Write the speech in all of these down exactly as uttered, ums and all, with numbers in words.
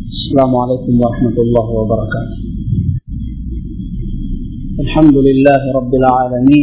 السلام عليكم ورحمة الله وبركاته. الحمد لله رب العالمين،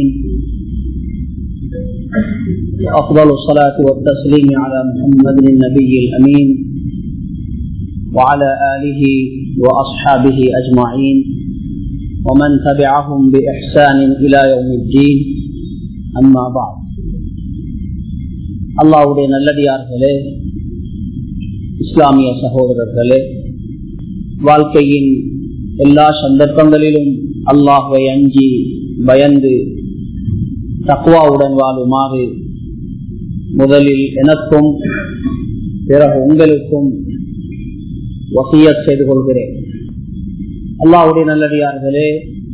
وأفضل الصلاة والتسليم على محمد النبي الأمين وعلى آله وأصحابه أجمعين ومن تبعهم بإحسان إلى يوم الدين. أما بعد. அல்லாஹ்வுடைய நல்லடியார்களே, இஸ்லாமிய சகோதரர்களே, வாழ்க்கையின் எல்லா சந்தர்ப்பங்களிலும் அல்லாஹ்வை அஞ்சி பயந்து தக்வாவுடன் வாழுமாறு முதலில் எனக்கும் பிறகு உங்களுக்கும் வசியத் செய்து கொள்கிறேன். அல்லாஹ்வுடைய நல்லடியார்களே,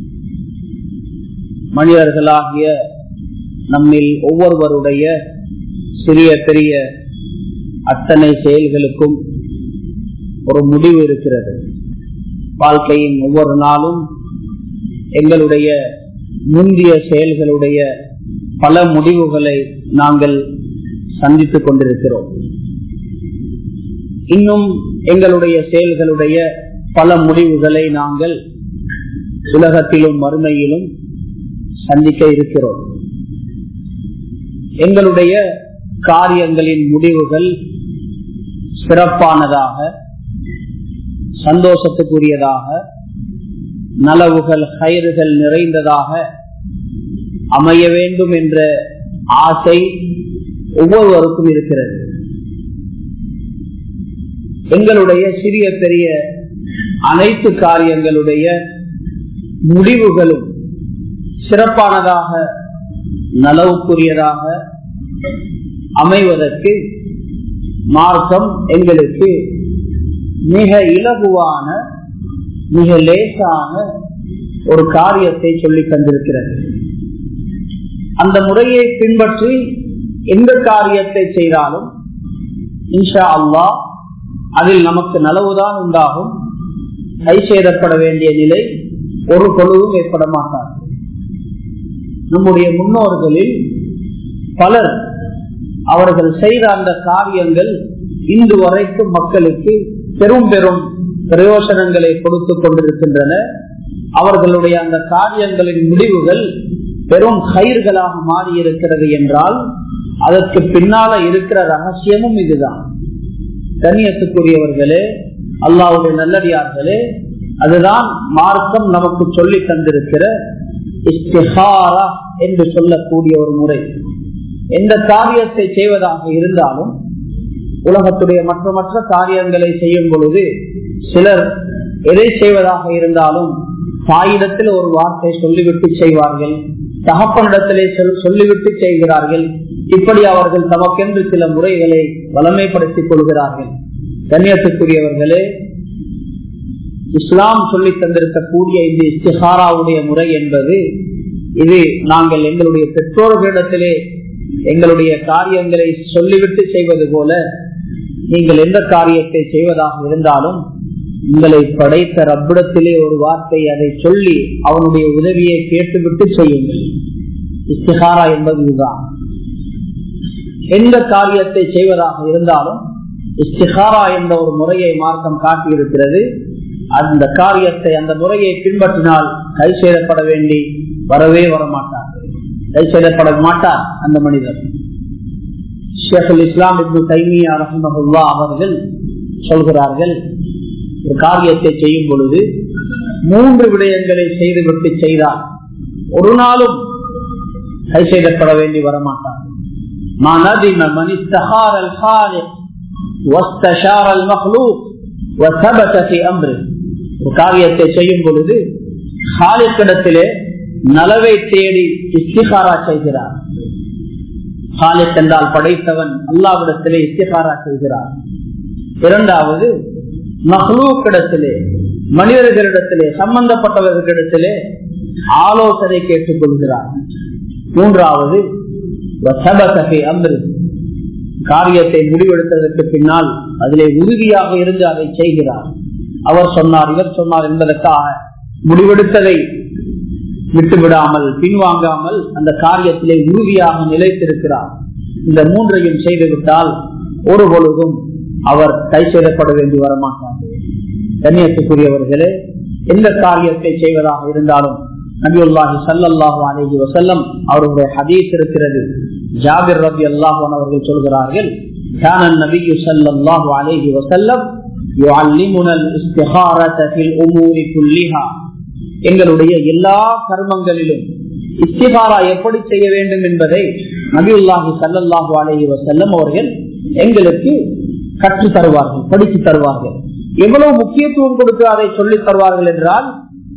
மனிதர்களாகிய நம்மில் ஒவ்வொருவருடைய சிறிய பெரிய அத்தனை செயல்களுக்கும் ஒரு முடிவு இருக்கிறது. வாழ்க்கையின் ஒவ்வொரு நாளும் எங்களுடைய முந்தைய செயல்களுடைய பல முடிவுகளை நாங்கள் சந்தித்துக் கொண்டிருக்கிறோம். இன்னும் எங்களுடைய செயல்களுடைய பல முடிவுகளை நாங்கள் உலகத்திலும் மறுமையிலும் சந்திக்க இருக்கிறோம். எங்களுடைய காரியங்களின் முடிவுகள் சிறப்பானதாக, சந்தோஷத்துக்குரியதாக, நலவுகள் கயிறுகள் நிறைந்ததாக அமைய வேண்டும் என்ற ஆசை ஒவ்வொருவருக்கும் இருக்கிறது. எங்களுடைய சிறிய பெரிய அனைத்து காரியங்களுடைய முடிவுகளும் சிறப்பானதாக, நலவுக்குரியதாக அமைவதற்கு மார்க்கம் எங்களுக்கு மிக இலகுவான, மிக லேசான ஒரு காரியத்தை சொல்லி தந்திருக்கிறது. அந்த முறையை பின்பற்றி எந்த காரியத்தை செய்தாலும் இன்ஷா அல்லாஹ் அதில் நமக்கு நலவுதான் உண்டாகும். கை சேதப்பட வேண்டிய நிலை ஒரு பொழுதும் ஏற்பட மாட்டார். நம்முடைய முன்னோர்களில் பலர் அவர்கள் செய்த அந்த காரியங்கள் இன்று வரைக்கும் மக்களுக்கு பெரும் பெரும் பிரயோசனங்களை கொடுத்துக் கொண்டிருக்கின்றன. அவர்களுடைய அந்த காரியங்களின் முடிவுகள் பெரும் கயிர்களாக மாறி இருக்கிறது என்றால் அதற்கு பின்னால இருக்கிற ரகசியமும் இதுதான். கண்ணியத்துக்குரியவர்களே, அல்லாஹ்வுடைய நல்லடியார்களே, அதுதான் மார்க்கம் நமக்கு சொல்லி தந்திருக்கிற இஸ்திகாரா என்று சொல்லக்கூடிய ஒரு முறை. எந்த காரியத்தை செய்வதாக இருந்தாலும் உலகத்துடைய மற்ற மற்ற காரியங்களை செய்யும் பொழுது சிலர் எதை செய்வதாக இருந்தாலும் தாயிடத்தில் ஒரு வார்த்தை சொல்லிவிட்டு செய்வார்கள், தகப்பனிடத்திலே சொல்லிவிட்டு செய்கிறார்கள். இப்படி அவர்கள் தமக்கென்று சில முறைகளை வளமைப்படுத்திக் கொள்கிறார்கள். கண்ணியத்துக்குரியவர்களே, இஸ்லாம் சொல்லி தந்திருக்கக்கூடிய இந்த இஸ்திகாராவுடைய முறை என்பது, இது நாங்கள் எங்களுடைய பெற்றோர்களிடத்திலே எங்களுடைய காரியங்களை சொல்லிவிட்டு செய்வது போல, நீங்கள் எந்த காரியத்தை செய்வதாக இருந்தாலும் உங்களை படைத்த ரப்பிடத்திலே ஒரு வார்த்தை அதை சொல்லி அவனுடைய உதவியை கேட்டுவிட்டு செய்யுங்கள். இஸ்திகாரா என்பது இதுதான். எந்த காரியத்தை செய்வதாக இருந்தாலும் இஸ்திகாரா என்ற ஒரு முறையை மார்க்கம் காட்டியிருக்கிறது. அந்த காரியத்தை, அந்த முறையை பின்பற்றினால் கை செய்யப்பட வேண்டி வரவே வரமாட்டார், கை செய்யப்பட மாட்டார் அந்த மனிதர். ஷேகுல் இஸ்லாம் இப்னு தைமியா ரஹ்மஹுல்லாஹ் அவர்கள் சொல்கிறார்கள், ஒரு காரியத்தை செய்யும் பொழுது மூன்று விடயங்களை செய்துவிட்டு செய்தால் ஒரு நாளும் கை செய்யப்பட வேண்டி வரமாட்டார். ஒரு காரியத்தை செய்யும் பொழுது காலிக்கிடத்திலே நலவை தேடி இஸ்திகாரா செய்கிறார். காலிக் என்றால் படைத்தவன், அல்லாஹ்விடத்திலே இஸ்திகாரா செய்கிறார். இரண்டாவது, மஹ்லூக்கிடத்திலே, மனிதர்களிடத்திலே, சம்பந்தப்பட்டவர்களிடத்திலே ஆலோசனை கேட்டுக் கொள்கிறார். மூன்றாவது, காரியத்தை முடிவெடுத்ததற்கு பின்னால் அதிலே உறுதியாக இருந்து அதை செய்கிறார். அவர் சொன்னார், இவர் சொன்னார் என்பதற்காக முடிவெடுத்ததை விட்டுவிடாமல், பின்வாங்காமல் அந்த காரியத்திலே உறுதியாக நிலைத்திருக்கிறார். இந்த மூன்றையும் செய்துவிட்டால் ஒரு பொழுதும் அவர் கை செய்யப்பட வேண்டி வரமாட்டார். கண்ணியத்துக்குரியவர்களே, எந்த காரியத்தை செய்வதாக இருந்தாலும் நபியுல்லாஹி ஸல்லல்லாஹு அலைஹி வஸல்லம் அவருடைய ஹதீஸ் இருக்கிறது. ஜாபிர் ரலியல்லாஹு அன்ஹு அவர்கள் சொல்கிறார்கள், கான நபியு ஸல்லல்லாஹு அலைஹி வஸல்லம் யுஅல்லிமுனா அல்-இஸ்திகாரத ஃபில் உமூரி குல்லிஹா. எங்களுடைய எல்லா கர்மங்களிலும் இஸ்திகாரா எப்படி செய்ய வேண்டும் என்பதை நபியுல்லாஹி ஸல்லல்லாஹு அலைஹி வஸல்லம் அவர்கள் எங்களுக்கு கற்று தருவார்கள், படித்து தருவார்கள். எவ்வளவு முக்கியத்துவம் கொடுத்து அதை சொல்லித் தருவார்கள் என்றால்,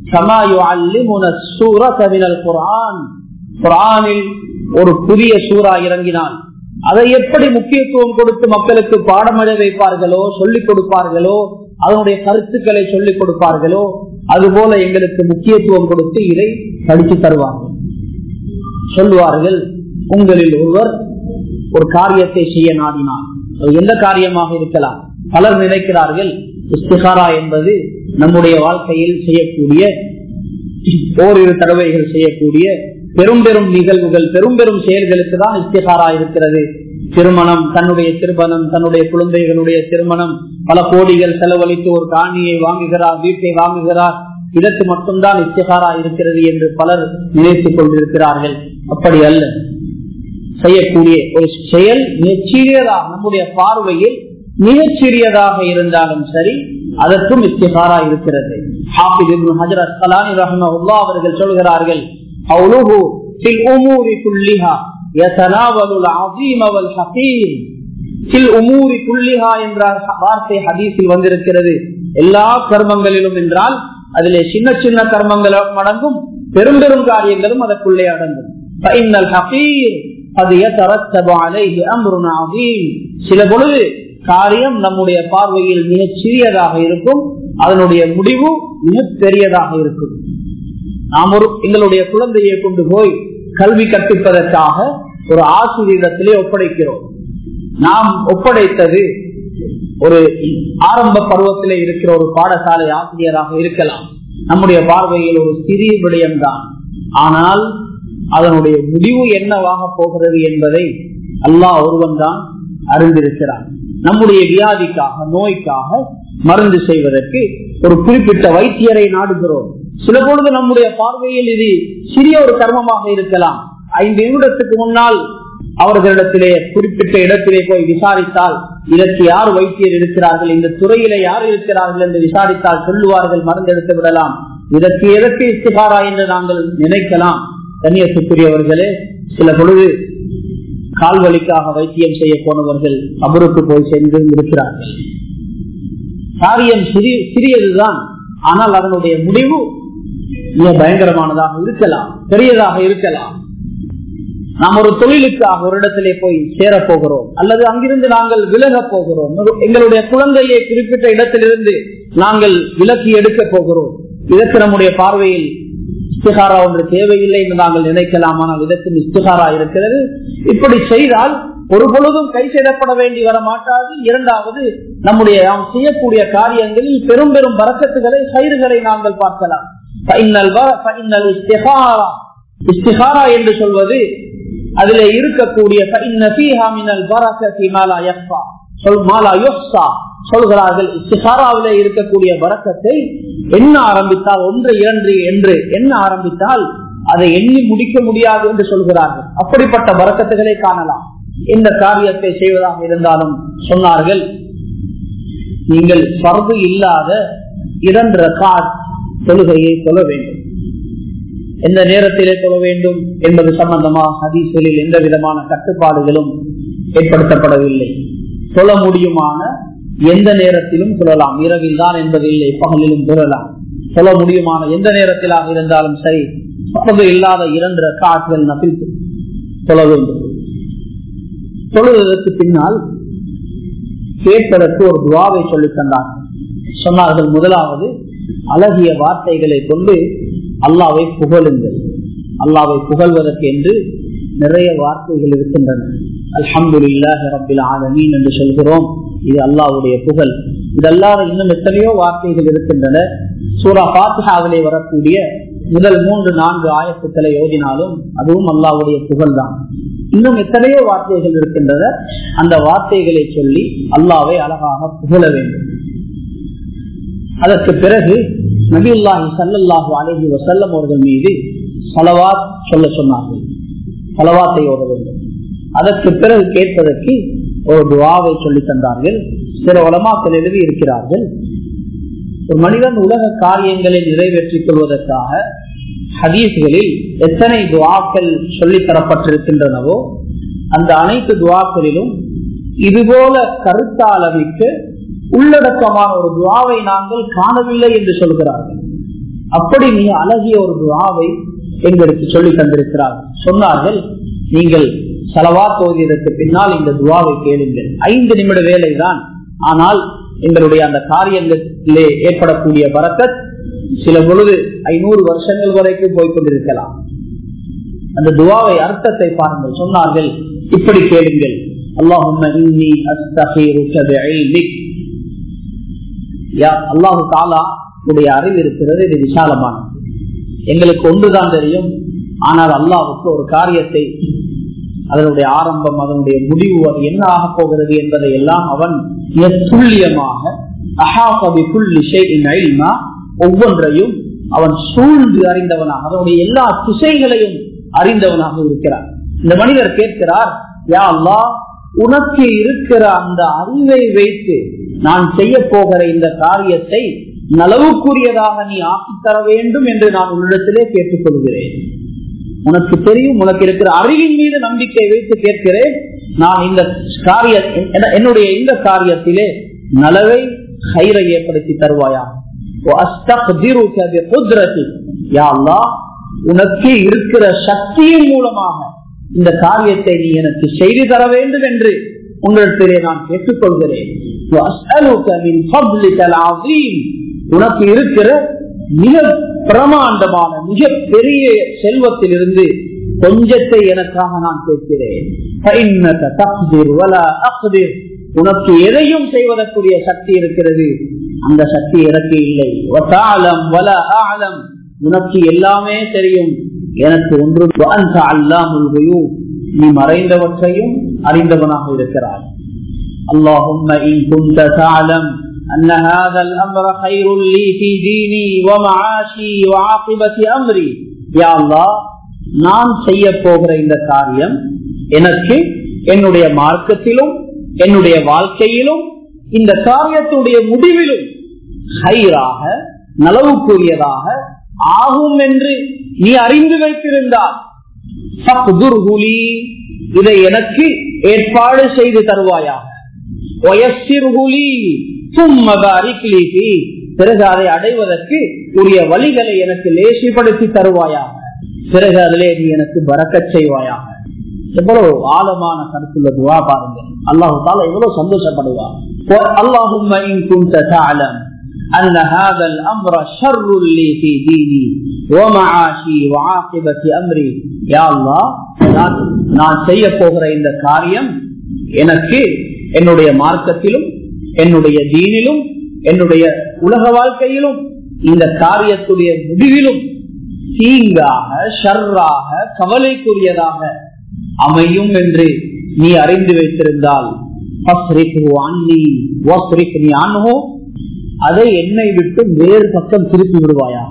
குர்ஆனில் ஒரு புதிய சூரா இறங்கினால் அதை எப்படி முக்கியத்துவம் கொடுத்து மக்களுக்கு பாடமழை வைப்பார்களோ, சொல்லிக் கொடுப்பார்களோ, அதனுடைய கருத்துக்களை சொல்லிக் கொடுப்பார்களோ, அதுபோல எங்களுக்கு முக்கியத்துவம் கொடுத்து இதை படித்து தருவார்கள். சொல்லுவார்கள், உங்களில் ஒருவர் ஒரு காரியத்தை செய்ய நாடினார், எந்த காரியமாக இருக்கலாம். பலர் நினைக்கிறார்கள் இஸ்திகாரா என்பது நம்முடைய வாழ்க்கையில் செய்யக்கூடிய ஓரிரு தடவைகள் செய்யக்கூடிய பெரும் பெரும் நிகழ்வுகள், பெரும் பெரும் செயல்களுக்கு தான் இஸ்திகாரா இருக்கிறது. திருமணம், தன்னுடைய திருமணம், தன்னுடைய குழந்தைகளுடைய திருமணம், பல கோடிகள் செலவழித்து ஒரு காணியை வாங்குகிறார், வீட்டை வாங்குகிறார், இதற்கு மட்டும்தான் இஸ்திகாரா இருக்கிறது என்று பலர் நினைத்துக் கொண்டிருக்கிறார்கள். அப்படி அல்ல. செய்யக்கூடிய ஒரு செயல் மிகச்சிறியதாக, நம்முடைய பார்வையில் மிகச்சிறியதாக இருந்தாலும் சரி, அதற்கும் இஸ்திகாரா இருக்கிறது. ஹாஃபிஸ் இப்னு ஹஜர் அஸ்கலானி ரஹ்மஹுல்லாஹ் அவர்கள் சொல்கிறார்கள், கௌலுஹு ஃபில் உமூரி குல்லிஹா யதனாவலுல் அஸீம வல் ஹகீர். ஃபில் உமூரி குல்லிஹா என்ற வார்த்தை ஹதீஸில் வந்திருக்கிறது. எல்லா கர்மங்களிலும் என்றால் அதிலே சின்ன சின்ன கர்மங்கள் அடங்கும், பெரும் பெரும் காரியங்களும் அதற்குள்ளே அடங்கும். ஃபஇன்னல் ஹகீர் قد يترتب عليه امر عظيم. சில பொழுது காரியம் நம்முடைய பார்வையில் மிகச் சிறியதாக இருக்கும், அதனுடைய முடிவு மிகப் பெரியதாக இருக்கும். நாம் ஒரு எங்களுடைய குழந்தையை கொண்டு போய் கல்வி கற்பிப்பதற்காக ஒரு ஆசிரியரிடத்திலே ஒப்படைக்கிறோம். நாம் ஒப்படைத்தது ஒரு ஆரம்ப பருவத்திலே இருக்கிற ஒரு பாடசாலை ஆசிரியராக இருக்கலாம். நம்முடைய பார்வையில் ஒரு சிறிய விடயம்தான், ஆனால் அதனுடைய முடிவு என்னவாக போகிறது என்பதை அல்லாஹ் ஒருவன் தான் அறிந்திருக்கிறான். நம்முடைய வியாதிக்காக, நோய்க்காக மருந்து செய்வதற்கு ஒரு குறிப்பிட்ட வைத்தியரை நாடுகிறோம். சில பொழுது நம்முடைய பார்வையில் இது சிறிய ஒரு கர்மமாக இருக்கலாம். ஐந்து நிமிடத்துக்கு முன்னால் அவர்களிடத்திலே குறிப்பிட்ட இடத்திலே போய் விசாரித்தால், இதற்கு யார் வைத்தியர் இருக்கிறார்கள், இந்த துறையிலே யார் இருக்கிறார்கள் என்று விசாரித்தால் சொல்லுவார்கள், மருந்து எடுத்து விடலாம். இதற்கு எதற்கு இஸ்திகாரா என்று நாங்கள் நினைக்கலாம். கண்ணியத்துக்குரியவர்களே, சில பொழுது கால்வலிக்காக வைத்தியம் செய்ய போனவர்கள் கபருக்கு போய் சென்று இருக்கிறார்கள். காரியம் சிறியதுதான், ஆனால் அதனுடைய முடிவு மிக பயங்கரமானதாக இருக்கலாம், பெரியதாக இருக்கலாம். நாம் ஒரு தொழிலுக்காக ஒரு இடத்திலே போய் சேரப்போகிறோம், அல்லது அங்கிருந்து நாங்கள் விலக போகிறோம். எங்களுடைய குழந்தையை குறிப்பிட்ட இடத்திலிருந்து நாங்கள் விலக்கி எடுக்க போகிறோம். இதற்கு நம்முடைய பார்வையில் இஸ்திகாரா ஒன்று தேவையில்லை என்று நாங்கள் நினைக்கலாம், ஆனால் இதற்கு இஸ்திகாரா இருக்கிறது. இப்படி செய்தால் ஒரு பொழுதும் கை செய்யப்பட வேண்டி வர மாட்டாது. இரண்டாவது, நம்முடைய நாம் செய்யக்கூடிய காரியங்களில் பெரும் பெரும் பரக்கத்துகளை, கயிறுகளை நாங்கள் பார்க்கலாம். இஸ்திகாரா என்று சொல்வது அதிலே இருக்கக்கூடிய சொல்கிறார்கள். இஸ்திகாராவிலே இருக்கக்கூடிய பரக்கத்தை என்ன ஆரம்பித்தால், ஒன்று இரண்டு என்று என்ன ஆரம்பித்தால் அதை எண்ணி முடிக்க முடியாது என்று சொல்கிறார்கள். அப்படிப்பட்ட பரக்கத்துகளை காணலாம். இந்த காரியத்தை செய்வதாக இருந்தாலும் சொன்னார்கள், நீங்கள் ஃபர்து இல்லாத இரண்டு ரகாத் தொழுகையை தொழ வேண்டும். எந்த நேரத்திலே தொழ வேண்டும் என்பது சம்பந்தமாக ஹதீஸ்களில் எந்த விதமான கட்டுப்பாடுகளும் ஏற்படுத்தப்படவில்லை. தொழ முடியுமான எந்த நேரத்திலும் தொழலாம், இரவில் தான் என்பது இல்லை, பகலிலும் தொழலாம். தொழ முடியுமான எந்த நேரத்திலாக இருந்தாலும் சரி, ஃபர்து இல்லாத இரண்டு ரகாத்கள் நபில் தொழ வேண்டும். தொழுவதற்கு பின்னால் கேட்பதற்கு ஒரு துவாவை சொல்லித் தந்தார்கள். சொன்னார்கள், முதலாவது அழகிய வார்த்தைகளை கொண்டு அல்லாவை புகழுங்கள். அல்லாவை புகழ்வதற்கு என்று நிறைய வார்த்தைகள் இருக்கின்றன. அல்ஹம்துலில்லாஹி ரப்பில் ஆலமீன் என்று சொல்கிறோம், இது அல்லாஹ்வுடைய புகழ். இதல்லாத இன்னும் எத்தனையோ வார்த்தைகள் இருக்கின்றன. சூரா ஃபாத்திஹாவிலே வரக்கூடிய முதல் மூன்று நான்கு ஆயத்துக்களை ஓதினாலும் அதுவும் அல்லாஹ்வுடைய புகழ் தான். இன்னும் எத்தனையோ வார்த்தைகள் இருக்கின்றன. அந்த வார்த்தைகளை சொல்லி அல்லாஹ்வை அழகாக புகழ வேண்டும். அதற்கு பிறகு நபியுல்லாஹி ஸல்லல்லாஹு அலைஹி வஸல்லம் அவர்கள் மீது ஸலவாத் சொல்ல சொன்னார்கள். ஸலவாத்தை ஓத வேண்டும். அதற்கு பிறகு கேட்பதற்கு ஒரு துஆவை சொல்லி தந்தார்கள். சில உலமாக்கள் எழுதி இருக்கிறார்கள், ஒரு மனிதன் உலக காரியங்களை நிறைவேற்றிக் கொள்வதற்காக ஹதீஸ்களில் எத்தனை துஆக்கள் சொல்லி தரப்பட்டிருக்கின்றனவோ அந்த அனைத்து துஆக்களிலும் இதுபோல கருத்தாளவிற்கு உள்ளடக்கமான ஒரு துஆவை நாங்கள் காணவில்லை என்று சொல்கிறார்கள். அப்படி மிக அழகிய ஒரு துஆவை எங்களுக்கு சொல்லி தந்திருக்கிறார்கள். சொன்னார்கள், நீங்கள் ஸலவாத் ஓதியதற்கு பின்னால் இந்த துஆவை கேளுங்கள். ஐந்து நிமிட வேலை தான், ஆனால் எங்களுடைய அந்த காரியங்களிலே ஏற்படக்கூடிய பரக்கத் சில பொழுது ஐநூறு வருஷங்கள் வரைக்கும் போய்கொண்டிருக்கலாம். அந்த துஆவை அர்த்தத்தை பாருங்கள். சொன்னார்கள், இப்படி கேளுங்கள், அல்லாஹும்ம இன்னி அஸ்தகீருக பிஇல்மிக். யா அல்லாஹ் தஆலா உடைய அறிவு இருக்கிறது, இது விசாலமானது. எங்களுக்கு ஒன்றுதான் தெரியும், ஆனால் அல்லாஹ்வுக்கு ஒரு காரியத்தை, அதனுடைய ஆரம்பம், அதனுடைய முடிவு, அது என்ன ஆக போகிறது என்பதை எல்லாம் அவன் துல்லியமாக ஒவ்வொன்றையும் அவன் சூழ்ந்து அறிந்தவனாக, அதனுடைய எல்லா திசைகளையும் அறிந்தவனாக இருக்கிறார். இந்த மனிதர் கேட்கிறார், யா அல்லாஹ், உனக்கு இருக்கிற அந்த அறிவை வைத்து நான் செய்ய போகிற இந்த காரியத்தை நலவுக்குரியதாக நீ ஆக்கித்தர வேண்டும் என்று நான் உன்னிடத்திலே கேட்டுக் கொள்கிறேன். உனக்கு தெரியும், உனக்கு இருக்கிற அறிவின் மீது நம்பிக்கை வைத்து கேட்கிறேன். நான் இந்த காரிய என்னுடைய இந்த காரியத்திலே நலவை ஹைரை ஏற்படுத்தி தருவாயா. உனக்கு இருக்கிற சக்தியின் மூலமாக இந்த காரியத்தை நீ எனக்கு செய்து தர வேண்டும் என்று உங்களிடத்திலே நான் கேட்டுக்கொள்கிறேன். உனக்கு இருக்கிற மிக பிரமாண்டமான மிக பெரிய செல்வத்திலிருந்து கொஞ்சத்தை எனக்காக நான் கேட்கிறேன். உனக்கு எதையும் செய்வதற்குரிய சக்தி இருக்கிறது, அந்த சக்தி எனக்கு இல்லை. உனக்கு எல்லாமே தெரியும், எனக்கு ஒன்று. நீ மறைந்தவற்றையும் அறிந்தவனாக இருக்கிறாய். اللهم إن كنت تعلم أن هذا الأمر خير لي في ديني ومعاشي وعاقبة أمري. يا الله, நான் செய்ய போகிற இந்த காரியம் எனக்கு என்னுடைய மார்க்கத்திலும் என்னுடைய வாழ்க்கையிலும் இந்த காரியத்துடைய முடிவிலும் ஹைராக நலவுக்குரியதாக ஆகும் என்று நீ அறிந்து வைத்திருந்தால் இதை எனக்கு ஏற்பாடு செய்து தருவாயாக. பிறகு அதை அடைவதற்கு உரிய வழிகளை எனக்கு லேசிப்படுத்தி தருவாயாக. பிறகு அதிலே நீ எனக்கு பரக்கத் செய்வாயாக. எவ்வளவு ஆழமான கருத்துள்ள துஆ பாருங்க. அல்லாஹ் தஆலா எவ்வளவு சந்தோஷப்படுவார். اللهم إن كنت تعلم أن هذا الأمر شر لي في ديني ومعاشي وعاقبة أمري. يا الله, நான் செய்ய போகிற இந்த காரியம் எனக்கு என்னுடைய மார்க்கத்திலும் என்னுடைய தீனிலும் என்னுடைய உலக வாழ்க்கையிலும் இந்த காரியத்துடைய முடிவிலும் தீங்காக ஷர்ராக கவலைக்குரியதாக அமையும் என்று நீ அறிந்து வைத்திருந்தால் அதை என்னை விட்டு வேறு பக்கம் திருப்பி விடுவாயாக.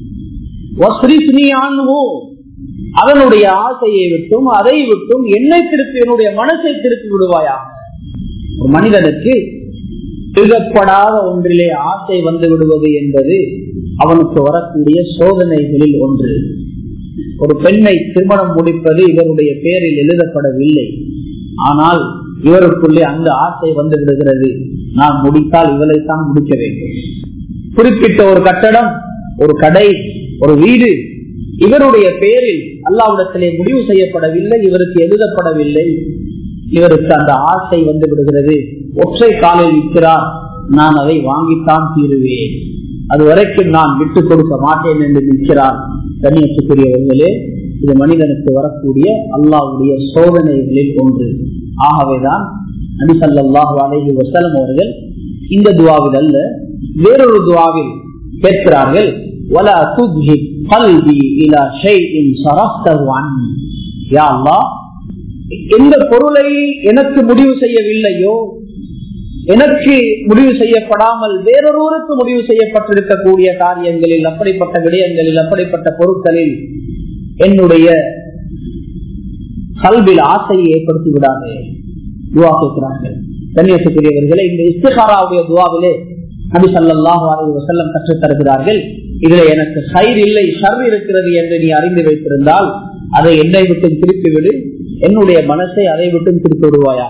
அதனுடைய ஆசையை விட்டும் அதை விட்டும் என்னை திருப்பி, என்னுடைய மனசை திருப்பி விடுவாயாக. ஒரு மனிதனுக்கு எழுதப்படாத ஒன்றிலே ஆசை வந்து விடுவது என்பது அவனுக்கு வரக்கூடிய சோதனைகளில் ஒன்று. ஒரு பெண்ணை திருமணம் முடிப்பது இவருடைய பெயரில் எழுதப்படவில்லை, ஆனால் இவருக்குள்ளே அந்த ஆசை வந்து விடுகிறது, நான் முடித்தால் இவளைத்தான் முடிக்க வேண்டும். குறிப்பிட்ட ஒரு கட்டடம், ஒரு கடை, ஒரு வீடு இவருடைய பெயரில் அல்லாஹ்விடத்திலே முடிவு செய்யப்படவில்லை, இவருக்கு எழுதப்படவில்லை. இவருக்கு அந்த ஆசை வந்து விடுகிறது. ஒற்றை காலில் இருக்கிறார், நான் அதை வாங்கித்தான் தீருவேன், அது வரைக்கும் நான் விட்டுக் கொடுக்க மாட்டேன் என்று நிற்கிறார். கண்ணியத்துக்குரியவர்களே, இது மனிதனுக்கு வரக்கூடிய அல்லாஹ்வுடைய சோதனைகளில் ஒன்று. ஆகவேதான் நபி ஸல்லல்லாஹு அலைஹி வஸல்லம் அவர்கள் இந்த துஆவில் அல்ல வேறொரு துஆவில் கேட்கிறார்கள், வலா துத்ஹிப் கல்பி இலா ஷைஇன் ஸரஃப்தஹு அன்னி. யா அல்லாஹ், எந்த பொருளை எனக்கு முடிவு செய்யவில்லையோ, எனக்கு முடிவு செய்யப்படாமல் வேறொருவருக்கு முடிவு செய்யப்பட்டிருக்கக்கூடிய காரியங்களில், அப்படிப்பட்ட விடயங்களில், அப்படிப்பட்ட பொருட்களில் என்னுடைய கல்வியில் ஆசையை ஏற்படுத்தி விடாதே. துவா கேட்கிறார்கள். கண்ணியத்துக்குரியவர்களே, இந்த இஸ்திகாராவுடைய துவாவிலே நபி ஸல்லல்லாஹு அலைஹி வஸல்லம் கற்றுத் தருகிறார்கள். இதுல எனக்கு ஹைர் இல்லை, ஷர் இருக்கிறது என்று நீ அறிந்து வைத்திருந்தால் அதை என்னை விட்டு திருப்பி விடு, என்னுடைய மனசை அதை விட்டு திருப்பி விடுவாயா.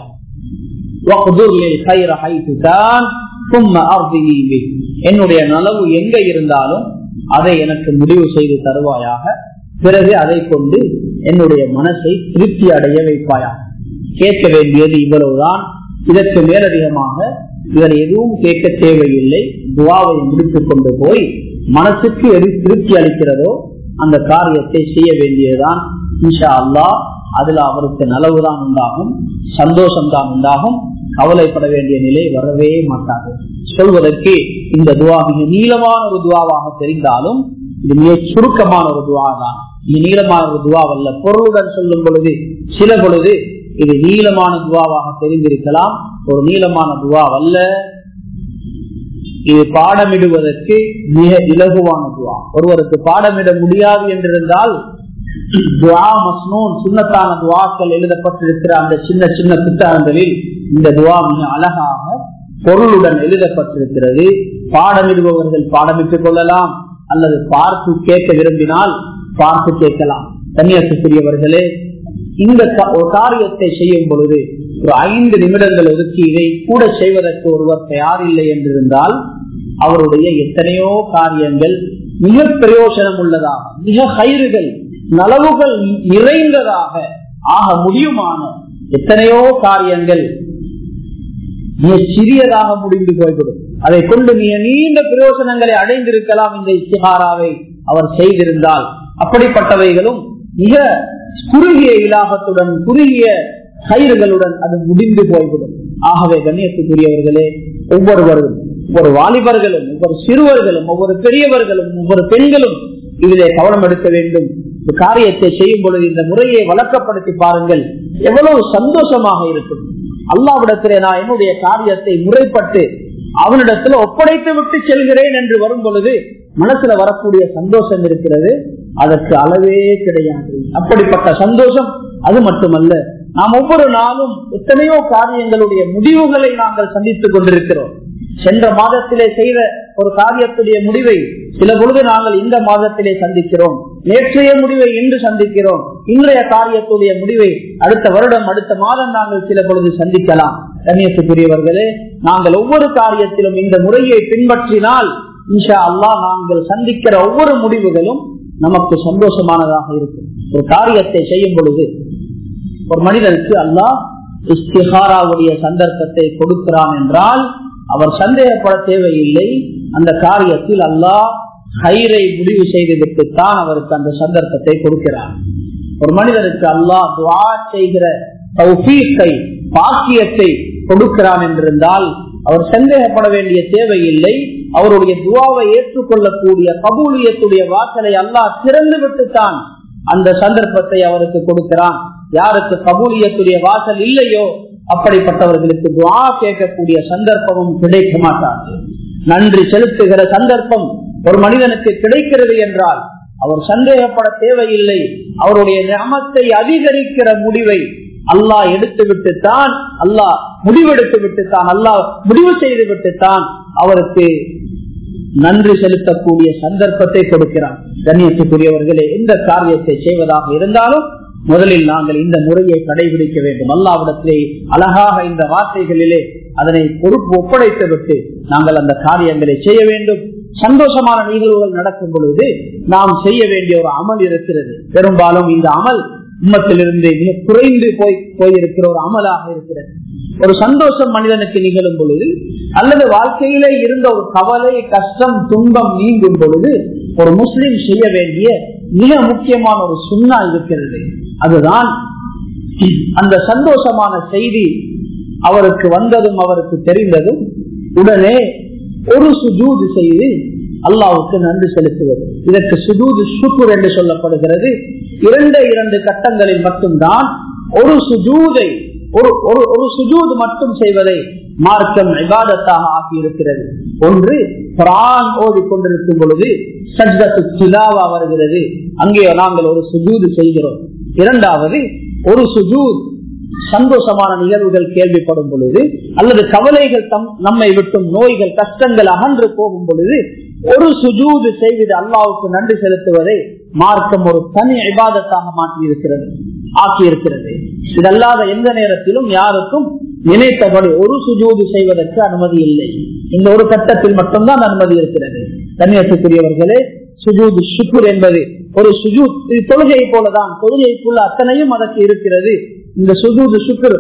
என்னுடைய நலவு எங்க இருந்தாலும் அதை எனக்கு முடிவு செய்து தருவாயாக, பிறகு அதை கொண்டு என்னுடைய மனசை திருப்தி அடைய வைப்பாயா. கேட்க வேண்டியது இவ்வளவுதான். இதற்கு மேலதிகமாக இவர் எதுவும் கேட்க தேவையில்லை. துவாவை முடித்துக் கொண்டு போய் மனசுக்கு எது திருப்தி அளிக்கிறதோ அந்த காரியத்தை செய்ய வேண்டியதுதான். இன்ஷா அல்லாஹ் அதுல அவருக்கு நலவுதான் உண்டாகும், சந்தோஷம்தான் உண்டாகும், கவலைப்பட வேண்டிய நிலை வரவே மாட்டாது. சொல்வதற்கு இந்த துவா மிக நீளமான ஒரு துவாவாக தெரிந்தாலும் இது மிக சுருக்கமான ஒரு துவா தான். இது நீளமான ஒரு துவாவல்ல. பொருளுடன் சொல்லும் பொழுது சில பொழுது இது நீளமான துவாவாக தெரிந்திருக்கலாம், ஒரு நீளமான துவாவல்ல. இது பாடமிடுவதற்கு மிக இலகுவான துவா. ஒருவருக்கு பாடமிட முடியாது என்றிருந்தால் துவா மஸ்னூன், சுன்னத்தான துவாக்கள் எழுதப்பட்டிருக்கிற அந்த சின்ன சின்ன புத்தகங்களில் இந்த துவா மிக அழகாக பொருளுடன் எழுதப்பட்டிருக்கிறது. பாடமிடுபவர்கள் பாடமிட்டுக் கொள்ளலாம், அல்லது பார்த்து கேட்க விரும்பினால் பார்த்து கேட்கலாம். கண்ணியத்துக்குரியவர்களே, இந்த காரியத்தை செய்யும் பொழுது ஒரு ஐந்து நிமிடங்கள் ஒதுக்கி இதை கூட செய்வதற்கு ஒருவர் தயாரில்லை என்றிருந்தால் அவருடைய எத்தனையோ காரியங்கள் மிக பிரயோஜனம் உள்ளதாக, மிக கயிறுகள் நலவுகள் நிறைந்ததாக ஆக முடியுமான எத்தனையோ காரியங்கள் மிக சிறியதாக முடிந்து போய்விடும். அதை கொண்டு மிக நீண்ட பிரயோஜனங்களை அடைந்திருக்கலாம் இந்த இஸ்திகாராவை அவர் செய்திருந்தால். அப்படிப்பட்டவைகளும் மிக குறுகிய இலாகத்துடன் குறுகிய கயிறுகளுடன் அது முடிந்து போய்விடும். ஆகவே கண்ணியத்துக்குரியவர்களே, ஒவ்வொருவரும், ஒவ்வொரு வாலிபர்களும், ஒவ்வொரு சிறுவர்களும், ஒவ்வொரு பெரியவர்களும், ஒவ்வொரு பெண்களும் இதிலே கவனம் எடுக்க வேண்டும். காரியத்தை செய்யும் பொழுது இந்த முறையை வழக்கப்படுத்தி பாருங்கள், எவ்வளவு சந்தோஷமாக இருக்கும். அல்லாஹ்விடத்திலே நான் என்னுடைய காரியத்தை முறைப்பட்டு அவனிடத்துல ஒப்படைத்து விட்டு செல்கிறேன் என்று வரும் பொழுது மனசுல வரக்கூடிய சந்தோஷம் இருக்கிறது, அதற்கு அளவே கிடையாது. அப்படிப்பட்ட சந்தோஷம். அது மட்டுமல்ல, நாம் ஒவ்வொரு நாளும் எத்தனையோ காரியங்களுடைய முடிவுகளை நாங்கள் சந்தித்துக் கொண்டிருக்கிறோம். சென்ற மாதத்திலே செய்த ஒரு காரியத்துடைய முடிவை சில பொழுது நாங்கள் இந்த மாதத்திலே சந்திக்கிறோம். நேற்றைய முடிவை இன்று சந்திக்கிறோம். இன்றைய காரியத்துடைய முடிவை அடுத்த வருடம், அடுத்த மாதம் நாங்கள் சில பொழுது சந்திக்கலாம். கண்ணியத்துக்குரியவர்களே, நாங்கள் ஒவ்வொரு காரியத்திலும் இந்த முறையை பின்பற்றினால் இன்ஷா அல்லாஹ் நாங்கள் சந்திக்கிற ஒவ்வொரு முடிவுகளும் நமக்கு சந்தோஷமானதாக இருக்கும். ஒரு காரியத்தை செய்யும் பொழுது ஒரு மனிதனுக்கு அல்லாஹ் இஸ்திகாராவுடைய சந்தர்ப்பத்தை கொடுக்கிறான் என்றால் அவர் சந்தேகப்பட தேவையில்லை. அந்த காரியத்தில் அல்லாஹ் ஹைரை முடிவு செய்துவிட்டுத்தான் அவருக்கு அந்த சந்தர்ப்பத்தை கொடுக்கிறார். ஒரு மனிதனுக்கு அல்லாஹ் துஆ செய்கிற தௌஃபீக்கை, பாக்கியத்தை கொடுக்கிறான் என்றிருந்தால் அவர் சந்தேகப்பட வேண்டிய தேவையில்லை. அவருடைய துஆவை ஏற்றுக்கொள்ளக்கூடிய கபூலியத்துடைய வாசலை அல்லாஹ் திறந்து விட்டுத்தான் அந்த சந்தர்ப்பத்தை அவருக்கு கொடுக்கிறான். யாருக்கு கபூலியத்துடைய வாசல் இல்லையோ அப்படிப்பட்டவர்களுக்கு துஆ கேட்கக்கூடிய சந்தர்ப்பமும் கிடைக்க மாட்டாது. நன்றி செலுத்துகிற சந்தர்ப்பம் ஒரு மனிதனுக்கு கிடைக்கிறது என்றால் அவர் சந்தேகப்பட தேவையில்லை. அவருடைய நிஅமத்தை அதிகரிக்கிற முடிவை அல்லாஹ் எடுத்து விட்டுத்தான், அல்லாஹ் முடிவெடுத்து விட்டுத்தான், அல்லாஹ் முடிவு செய்து விட்டுத்தான் அவருக்கு நன்றி செலுத்தக்கூடிய சந்தர்ப்பத்தை கொடுக்கிறான். கண்ணியத்துக்குரியவர்களே, எந்த காரியத்தை செய்வதாக இருந்தாலும் முதலில் நாங்கள் இந்த முறையை கடைபிடிக்க வேண்டும். அல்லாஹ்விடத்திலே அழகாக இந்த வார்த்தைகளிலே அதனை பொறுப்பு ஒப்படைத்து விட்டு நாங்கள் அந்த காரியங்களை செய்ய வேண்டும். சந்தோஷமான நிகழ்வுகள் நடக்கும் பொழுது நாம் செய்ய வேண்டிய ஒரு அமல் இருக்கிறது. பெரும்பாலும் இந்த அமல் உம்மத்திலிருந்து மிக குறைந்து போய் போயிருக்கிற ஒரு அமலாக இருக்கிறது. ஒரு சந்தோஷம் மனிதனுக்கு நிகழும் பொழுது அல்லது வாழ்க்கையிலே இருந்த ஒரு கவலை, கஷ்டம், துன்பம் நீங்கும் பொழுது ஒரு முஸ்லிம் செய்ய வேண்டிய மிக முக்கியமான ஒரு சுன்னா இருக்கிறது. அதுதான் அந்த சந்தோஷமான செய்தி அவருக்கு வந்ததும் அவருக்கு தெரிந்ததும் உடனே ஒரு சுஜூது செய்து அல்லாஹ்வுக்கு நன்றி செலுத்துவது. இதற்கு சுஜூது ஷுக்ர் என்று சொல்லப்படுகிறது. இரண்டு இரண்டு கட்டங்களில் மட்டும்தான் ஒரு சுஜூதை ஒரு ஒரு சுஜூத் மட்டும் செய்வதை மார்க்கம் இபாதத்தாக ஆக்கி இருக்கிறது. ஒன்று குர்ஆன் ஓதிக் கொண்டிருக்கும் பொழுது சஜ்தத்து திலாவா வருகிறது, அங்கே நாங்கள் ஒரு சுஜூத் செய்கிறோம். இரண்டாவது ஒரு சுஜூத் சந்தோஷமான நிகழ்வுகள் கேள்விப்படும் பொழுது அல்லது கவலைகள் நம்மை விட்டும் நோய்கள் கஷ்டங்கள் அகன்று போகும் பொழுது ஒரு சுஜூது செய்வது அல்லாஹ்வுக்கு நன்றி செலுத்துவதை மார்க்கம் ஒரு தனி இபாதத்தாக மாற்றி இருக்கிறது ஆக்கி இருக்கிறது. இதல்லாத எந்த நேரத்திலும் யாருக்கும் நினைத்தபடி ஒரு சுஜூது செய்வதற்கு அனுமதி இல்லை. இந்த ஒரு கட்டத்தில் மட்டும்தான் அனுமதி இருக்கிறது. கண்ணியத்துக்குரியவர்களே, சுஜூது ஷுக்ர் என்பது ஒரு சுஜூத் தொழுகை போலதான், தொழுகைக்குள்ள அத்தனையும் அதற்கு இருக்கிறது. இந்த சுஜூது ஷுக்ர்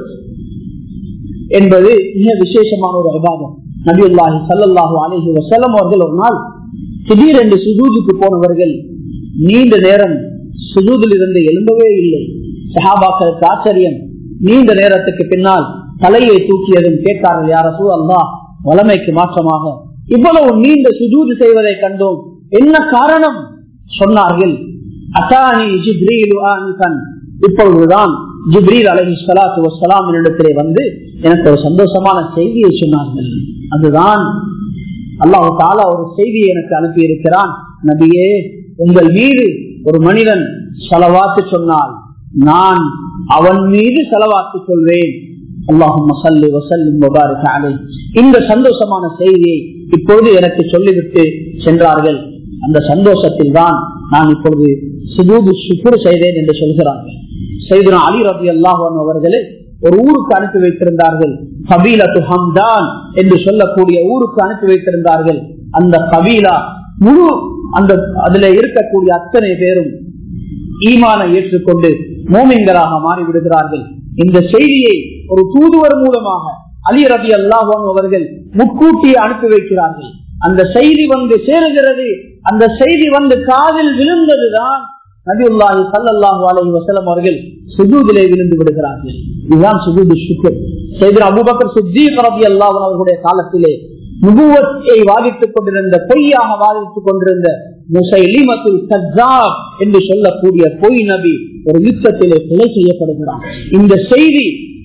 என்பது மிக விசேஷமான ஒரு இபாதத். நபியுல்லாஹி ஸல்லல்லாஹு அலைஹி வஸல்லம் அவர்கள் ஒரு நாள் திடீரென்று சுஜூதுக்கு போனவர்கள் நீண்ட நேரம் சுஜூதில் இருந்து எழும்பவே இல்லை. சஹாபாக்களுக்கு ஆச்சரியம். நீண்ட நேரத்துக்கு பின்னால் தலையை தூக்கியதும் கேட்டார்கள், யா ரசூலல்லாஹ், வளமைக்கு மாற்றமாக இவ்வளவு நீண்ட சுஜூது செய்வதை கண்டோம், என்ன காரணம்? சொன்னார்கள், அதானி ஜிப்ரீல் ஆனிஃபன், இப்பொழுதுதான் ஜிப்ரீல் அலைஹிஸ்ஸலாத்து வஸ்ஸலாம் என்னிடத்திலே வந்து எனக்கு ஒரு சந்தோஷமான செய்தியை சொன்னார்கள். அதுதான் அல்லாஹ் தஆலா ஒரு செய்தியை எனக்கு அனுப்பி இருக்கிறான். நபியே, உங்கள் மீது ஒரு மனிதன் ஸலவாத்து சொன்னால் நான் அவன் மீது ஸலவாத்து சொல்வேன். அல்லாஹும்ம ஸல்லி வ ஸல்லிம் வ பாரிக் அலைஹி. இந்த சந்தோஷமான செய்தியை இப்பொழுது எனக்கு சொல்லிவிட்டு சென்றார்கள். அந்த சந்தோஷத்தில் தான் நான் இப்பொழுது சுஜூது ஷுக்ர் செய்தேன் என்று சொல்கிறார்கள். சையதுனா அலி ரலியல்லாஹு அன்ஹு அவர்களை ஒரு ஊருக்கு அனுப்பி வைத்திருந்தார்கள். கபீலத்து ஹம்தான் என்று சொல்லக்கூடிய ஊருக்கு அனுப்பி வைத்திருந்தார்கள். அந்த கபீலா முழு அந்த அதுல இருக்கக்கூடிய அத்தனை பேரும் ஈமானை ஏற்றுக்கொண்டு மோமின்களாக மாறிவிடுகிறார்கள். இந்த செய்தியை ஒரு தூதுவர் மூலமாக அலி ரலியல்லாஹு அன்ஹு அவர்கள் முன்கூட்டி அனுப்பி வைக்கிறார்கள். அந்த செய்தி வந்து சேருகிறது. அந்த செய்தி வந்து காதில் விழுந்ததுதான் நபியுல்லாஹி ஸல்லல்லாஹு அலைஹி வஸல்லம் அவர்கள் சுஜூதிலே விழுந்து விடுகிறார்கள். இதுதான் சுஜூது ஷுக்ர். சையதுனா அபூபக்கர் சித்தீக் ரலியல்லாஹு அன்ஹு அவர்களுடைய காலத்திலே நுபுவத்தை வாதித்துக் கொண்டிருந்த, பொய்யாக வாதித்துக் கொண்டிருந்த முஸைலிமத்துல் கஸ்ஸாப் என்று சொல்லக்கூடிய பொய் நபி ஒரு யுத்தத்திலே கொலை செய்யப்படுகிறார். இந்த செய்தி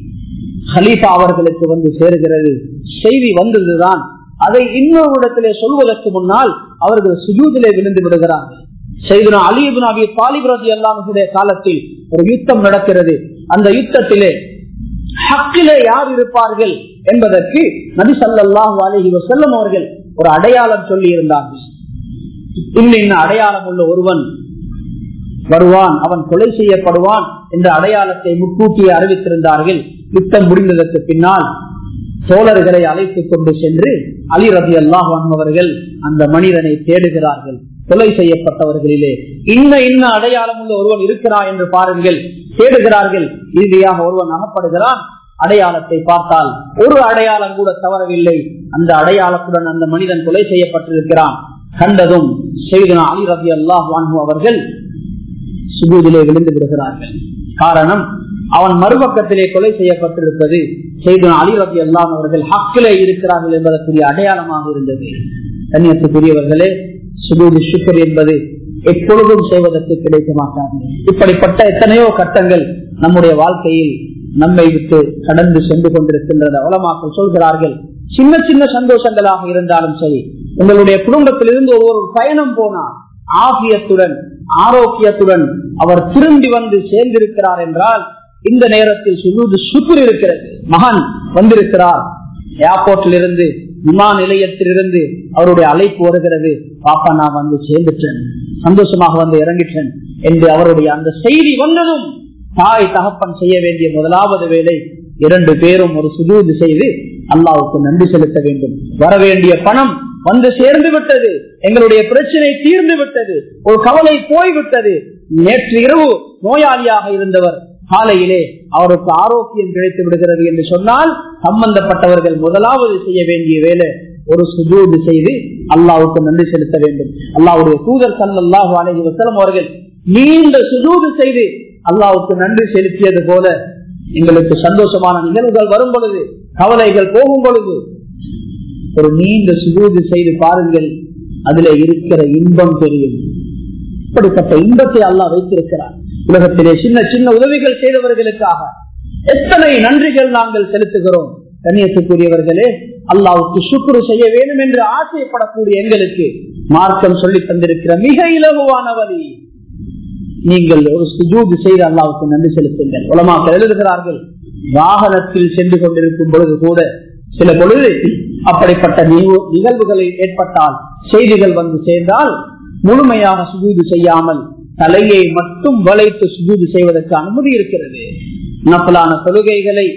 ஹலீஃபா அவர்களுக்கு வந்து சேருகிறது. செய்தி வந்ததுதான் அதை இன்னொரு இடத்திலே சொல்வதற்கு முன்னால் அவர்கள் சுஜூதிலே விழுந்து விடுகிறார்கள். சையதுனா அலி இப்னு அபீ தாலிப் ரலியல்லாஹு அன்ஹுடைய காலத்தில் ஒரு யுத்தம் நடக்கிறது. அந்த யுத்தத்திலே ஹக்கிலே யார் இருப்பார்கள் என்பதற்கு நபி ஸல்லல்லாஹு அலைஹி வஸல்லம் அவர்கள் ஒரு அடையாளம் சொல்லி இருந்தார்கள். இன்ன அடையாளம் உள்ள ஒருவன் வருவான், அவன் கொலை செய்யப்படுவான் என்ற அடையாளத்தை முன்கூட்டியே அறிவித்திருந்தார்கள். யுத்தம் முடிந்ததற்கு பின்னால் தோழர்களை அழைத்துக் கொண்டு சென்று அலி ரலியல்லாஹு அன்ஹு அவர்கள் அந்த மனிதனை தேடுகிறார்கள். கொலை செய்யப்பட்டவர்களிலே இன்ன இன்ன அடையாளம் உள்ள ஒருவன் இருக்கிறான் என்று பாருங்கள். தேடுகிறார்கள். இறுதியாக ஒருவன் அகப்படுகிறான். அடையாளத்தை பார்த்தால் ஒரு அடையாளம் கூட தவறவில்லை. அந்த அடையாளத்துடன் அந்த மனிதன் கொலை செய்யப்பட்டிருக்கிறான். கண்டதும் சையதுனா அலி ரலியல்லாஹு அன்ஹு அவர்கள் சுஜூதிலே விழுந்து விடுகிறார்கள். காரணம், அவன் மறுபக்கத்திலே கொலை செய்யப்பட்டிருப்பது சையதுனா அலி ரலியல்லாஹு அன்ஹு அவர்கள் ஹக்கிலே இருக்கிறார்கள் என்பதற்குரிய அடையாளமாக இருந்தது. கண்ணியத்துக்குரியவர்களே, சுஜூது ஷுக்ர் என்பது எப்பொழுதும் செய்வதற்கு கிடைக்க மாட்டாது. இப்படிப்பட்ட எத்தனையோ கட்டங்கள் நம்முடைய வாழ்க்கையில் நம்மை விட்டு கடந்து சென்று கொண்டிருக்கின்றன. உலமாக்கள் சொல்கிறார்கள், சின்ன சின்ன சந்தோஷங்களாக இருந்தாலும் சரி, உங்களுடைய குடும்பத்திலிருந்து ஒரு பயணம் போனார், ஆபியத்துடன் ஆரோக்கியத்துடன் அவர் திரும்பி வந்து சேர்ந்திருக்கிறார் என்றால் இந்த நேரத்தில் சுஜூது ஷுக்ர் இருக்கிறது. மகன் வந்திருக்கிறார், ஏர்போர்ட்டில் இருந்து விமான நிலையத்திலிருந்து அவருடைய அழைப்பு வருகிறது, பாப்பா நான் வந்து சேர்ந்துட்டேன், சந்தோஷமாக வந்து இறங்கிட்டேன் என்று அவருடைய அந்த செய்தி வந்ததும் தாய் தகப்பன் செய்ய வேண்டிய முதலாவது வேலை இரண்டு பேரும் ஒரு சுஜூது செய்து அல்லாஹ்வுக்கு நன்றி செலுத்த வேண்டும். வர வேண்டிய பணம் வந்து சேர்ந்து விட்டது, எங்களுடைய பிரச்சனை தீர்ந்து விட்டது, ஒரு கவலை போய்விட்டது. நேற்று இரவு நோயாளியாக இருந்தவர் காலையிலே அவருக்கு ஆரோக்கியம் கிடைத்து விடுகிறது என்று சொன்னால் சம்பந்தப்பட்டவர்கள் முதலாவது செய்ய வேண்டிய வேலை ஒரு சுஜூது செய்து அல்லாஹ்வுக்கு நன்றி செலுத்த வேண்டும். அல்லாஹ்வுடைய தூதர் ஸல்லல்லாஹு அலைஹி வஸல்லம் அவர்கள் நீண்ட சுஜூது செய்து அல்லாஹ்வுக்கு நன்றி செலுத்தியது போல எங்களுக்கு சந்தோஷமான நிகழ்வுகள் வரும் பொழுது, கவலைகள் போகும் பொழுது ஒரு நீண்ட சுஜூது செய்து பாருங்கள், அதுல இருக்கிற இன்பம் தெரியும். இப்படிப்பட்ட இன்பத்தை அல்லாஹ் வைத்திருக்கிறார். உலகத்திலே சின்ன சின்ன உதவிகள் செய்தவர்களுக்காக எத்தனை நன்றிகள் நாங்கள் செலுத்துகிறோம். கண்ணியத்துக்குரியவர்களே, அல்லாஹ்வுக்கு சுக்ரு செய்ய வேண்டும் என்று ஆசைப்படக்கூடிய எங்களுக்கு மார்க்கம் சொல்லி தந்திருக்கிற மிக இலகுவான வழி, நீங்கள் ஒரு சுஜூது செய்து அல்லாஹ்வுக்கு நன்றி செலுத்துங்கள். உலமாக்கள் எழுதுகிறார்கள், வாகனத்தில் சென்று கொண்டிருக்கும் பொழுது கூட சில பொழுது அப்படிப்பட்ட நிகழ்வுகளை ஏற்பட்டால், செய்திகள் வந்து சேர்ந்தால் முழுமையாக சுஜூது செய்யாமல் தலையை மட்டும் வளைத்து சுஜூது செய்வதற்கு அனுமதி இருக்கிறது. நஃபிலான தொழுகைகளை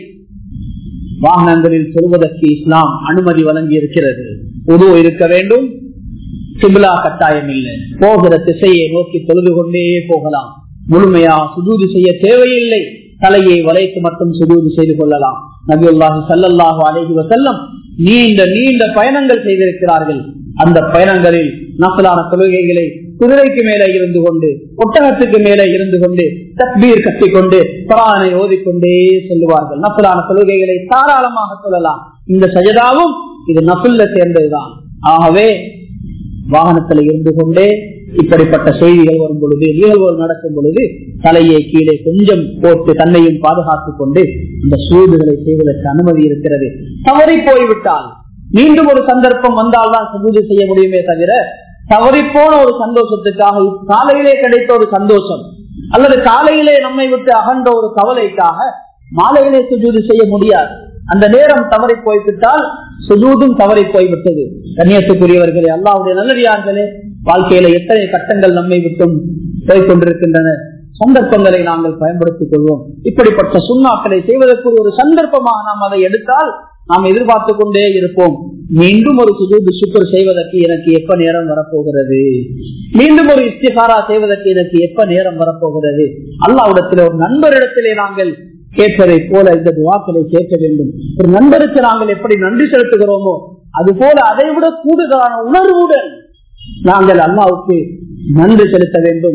வாகனங்களில் சொல்வதற்கு இஸ்லாம் அனுமதி வழங்கி இருக்கிறது. உது இருக்க வேண்டும், கிப்லா கட்டாயம் இல்லை, போகிற திசையை நோக்கி தொழுது கொண்டே போகலாம். முழுமையாக சுஜூது செய்ய தேவையில்லை, தலையை வளைத்து மட்டும் சுஜூது செய்து கொள்ளலாம். நபியுல்லாஹி ஸல்லல்லாஹு அலைஹி வஸல்லம் நீண்ட நீண்ட பயணங்கள் செய்திருக்கிறார்கள். அந்த பயணங்களில் நஃபிலான தொழுகைகளை குதிரைக்கு மேலே இருந்து கொண்டு, ஒட்டகத்துக்கு மேலே இருந்து கொண்டு, தக்பீர் கட்டிக்கொண்டு, குர்ஆனை ஓதிக்கொண்டே செல்லுவார்கள். நஃபிலான தொழுகைகளை தாராளமாக சொல்லலாம். இந்த சஜதாவும் இது நஃபில்ல சேர்ந்ததுதான். ஆகவே வாகனத்தில் இருந்து கொண்டே இப்படிப்பட்ட செய்திகள் வரும் பொழுது, நிகழ்வுகள் நடக்கும் பொழுது தலையை கீழே கொஞ்சம் போட்டு தன்னையும் பாதுகாத்துக் கொண்டு இந்த சூதுகளை செய்வதற்கு அனுமதி இருக்கிறது. தவறி போய்விட்டால் மீண்டும் ஒரு சந்தர்ப்பம் வந்தால்தான் சுஜூது செய்ய முடியுமே தவிர, தவறி போன ஒரு சந்தோஷத்துக்காக, காலையிலே கிடைத்த ஒரு சந்தோஷம் அல்லது காலையிலே நம்மை விட்டு அகன்ற ஒரு கவலைக்காக மாலையிலே சுஜூது செய்ய முடியாது. அந்த நேரம் தவறி போய்விட்டால் சுஜூதும் தவறி போய்விட்டது. கண்ணியத்துக்குரியவர்களே, அல்லாஹ்வுடைய நல்லடியார்களே, வாழ்க்கையில எத்தனை கட்டங்கள் நம்மை விட்டும் போய்கொண்டிருக்கின்றன. சந்தர்ப்பங்களை நாங்கள் பயன்படுத்திக் கொள்வோம். இப்படிப்பட்ட சுண்ணாக்களை செய்வதற்கு ஒரு சந்தர்ப்பமாக நாம் அதை எடுத்தால் நாம் எதிர்பார்த்து கொண்டே இருப்போம். மீண்டும் ஒரு சுஜூது சுக்ர் செய்வதற்கு எனக்கு எப்ப நேரம் வரப்போகிறது, மீண்டும் ஒரு இஸ்திகாரா செய்வதற்கு எனக்கு எப்ப நேரம் வரப்போகிறது. அல்லாஹ்விடத்திலே ஒரு நண்பரிடத்திலே நாங்கள் கேட்பதை போல இந்த துஆக்களை கேட்க வேண்டும். ஒரு நண்பருக்கு நாங்கள் எப்படி நன்றி செலுத்துகிறோமோ அது போல அதை விட கூடுதலான உணர்வுடன் நாங்கள் அல்லாஹ்வுக்கு நன்றி செலுத்த வேண்டும்.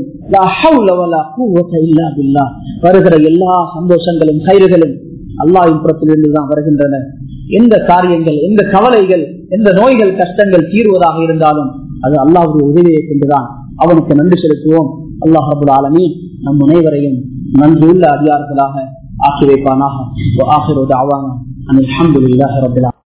வருகிற எல்லா சந்தோஷங்களும் கயிறுகளும் அல்லாஹ்வின் புறத்திலிருந்துதான் வருகின்றன. எந்த காரியங்கள், எந்த கவலைகள், எந்த நோய்கள், கஷ்டங்கள் தீர்வதாக இருந்தாலும் அது அல்லாஹ்வுடைய உதவியை கொண்டுதான். அவனுக்கு நன்றி செலுத்துவோம். அல்லாஹ் ரப்பல் ஆலமீன் நம் அனைவரையும் நன்றியுள்ள அடியார்களாக ஆக்கி வைப்பானாக.